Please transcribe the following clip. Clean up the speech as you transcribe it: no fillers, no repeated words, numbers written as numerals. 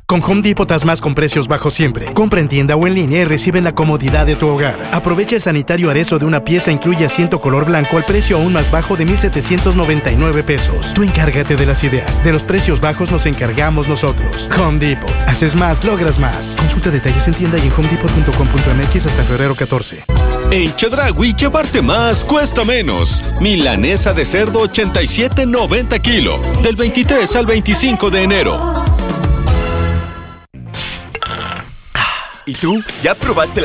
Con Home Depot haz más con precios bajos siempre. Compra en tienda o en línea y recibe en la comodidad de tu hogar. Aprovecha el sanitario Arezo de una pieza, incluye asiento color blanco al precio aún más bajo de $1,799. Tú encárgate de las ideas. De los precios bajos nos encargamos nosotros. Home Depot. Haces más, logras más. Consulta detalles en tienda y en homedepot.com.mx hasta febrero 14. En Chedraui, llevarte más cuesta menos. Milanesa de cerdo 87.90 kilo. Del 23 al 25 de enero. ¿Y tú? ¿Ya probaste la